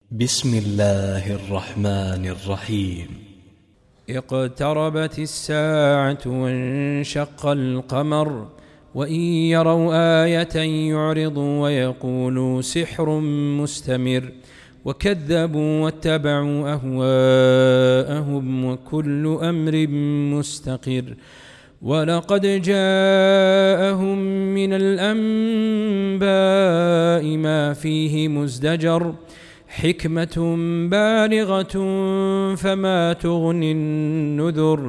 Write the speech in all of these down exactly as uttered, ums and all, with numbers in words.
بسم الله الرحمن الرحيم. اقتربت الساعة وانشق القمر وإن يروا آية يعرضوا ويقولوا سحر مستمر وكذبوا واتبعوا أهواءهم وكل أمر مستقر ولقد جاءهم من الأنباء ما فيه مزدجر حكمة بالغة فما تغني النذر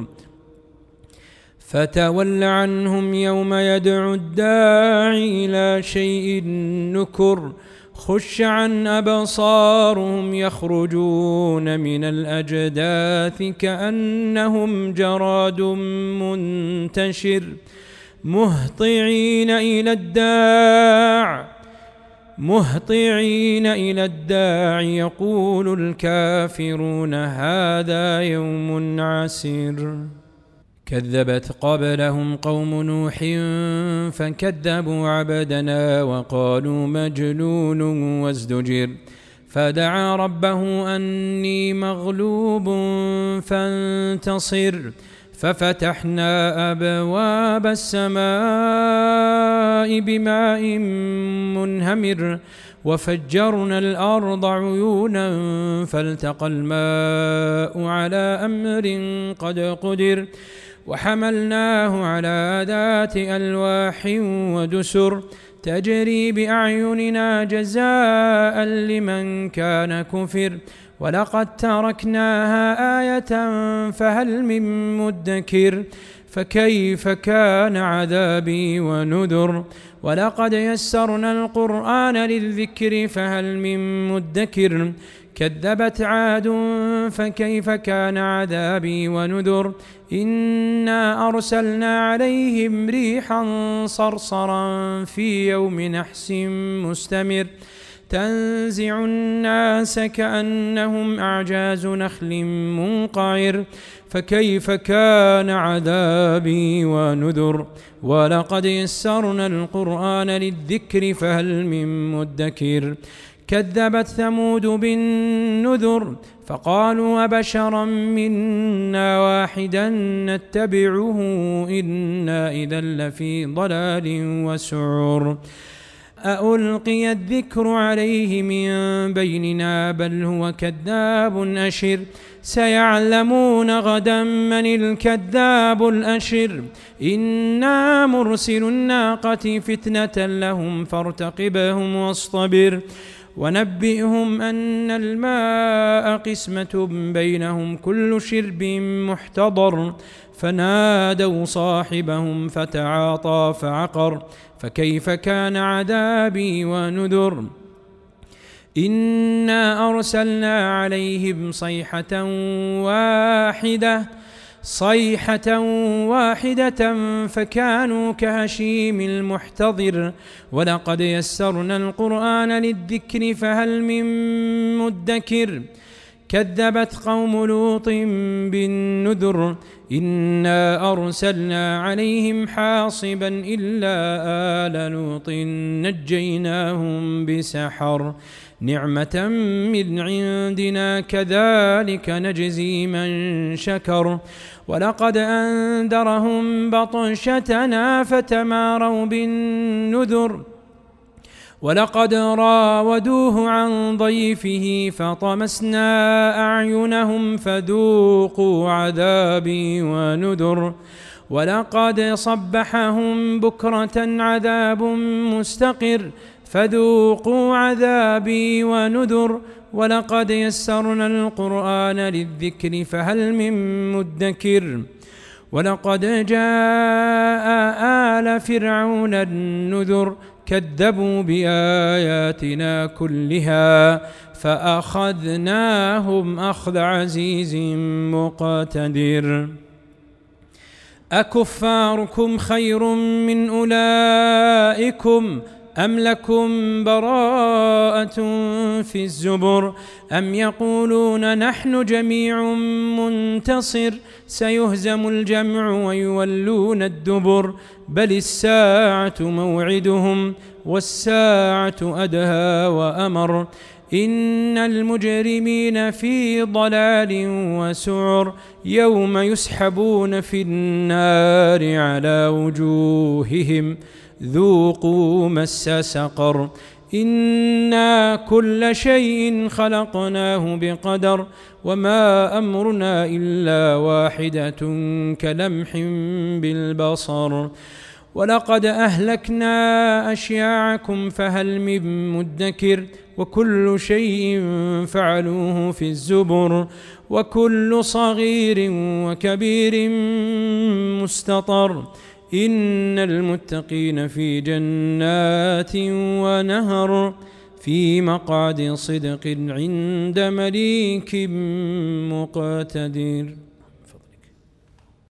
فتول عنهم يوم يدعو الداعي إلى شيء نكر خش عن أبصارهم يخرجون من الأجداث كأنهم جراد منتشر مهطعين إلى الداع مهطعين إلى الداع يقول الكافرون هذا يوم عسير كذبت قبلهم قوم نوح فكذبوا عبدنا وقالوا مجنون وازدجر فدعا ربه أني مغلوب فانتصر ففتحنا أبواب السماء بماء منهمر وفجرنا الأرض عيونا فالتقى الماء على أمر قد قدر وحملناه على ذات ألواح ودسر تجري بأعيننا جزاء لمن كان كفر ولقد تركناها آية فهل من مدكر فكيف كان عذابي ونذر ولقد يسرنا القرآن للذكر فهل من مدكر كذبت عاد فكيف كان عذابي ونذر إنا أرسلنا عليهم ريحا صرصرا في يوم نحس مستمر تنزع الناس كأنهم أعجاز نخل منقعر فكيف كان عذابي ونذر ولقد يسرنا القرآن للذكر فهل من مدكر كذبت ثمود بالنذر فقالوا أبشرا منا واحدا نتبعه إنا إذا لفي ضلال وسعر أألقي الذكر عليه من بيننا بل هو كذاب أشر سيعلمون غدا من الكذاب الأشر إنا مرسل الناقة فتنة لهم فارتقبهم واصطبر ونبئهم أن الماء قسمة بينهم كل شرب محتضر فنادوا صاحبهم فتعاطى فعقر فكيف كان عذابي ونذر إنا أرسلنا عليهم صيحة واحدة صيحة واحدة فكانوا كهشيم المحتضر ولقد يسرنا القرآن للذكر فهل من مدكر كذبت قوم لوط بالنذر إنا أرسلنا عليهم حاصبا إلا آل لوط نجيناهم بسحر نعمة من عندنا كذلك نجزي من شكر ولقد أنذرهم بطشتنا فتماروا بالنذر ولقد راودوه عن ضيفه فطمسنا أعينهم فذوقوا عذابي ونذر ولقد صبحهم بكرة عذاب مستقر فذوقوا عذابي ونذر ولقد يسرنا القرآن للذكر فهل من مدكر ولقد جاء آل فرعون النذر كذبوا بآياتنا كلها فأخذناهم أخذ عزيز مقتدر أكفاركم خير من أولئكم أم لكم براءة في الزبر أم يقولون نحن جميع منتصر سيهزم الجمع ويولون الدبر بل الساعة موعدهم والساعة أدهى وأمر إن المجرمين في ضلال وسعر يوم يسحبون في النار على وجوههم ذوقوا مس سقر إنا كل شيء خلقناه بقدر وما أمرنا إلا واحدة كلمح بالبصر ولقد أهلكنا أشياعكم فهل من مدكر وكل شيء فعلوه في الزبر وكل صغير وكبير مستطر إن المتقين في جنات ونهر في مقعد صدق عند مليك مقتدر.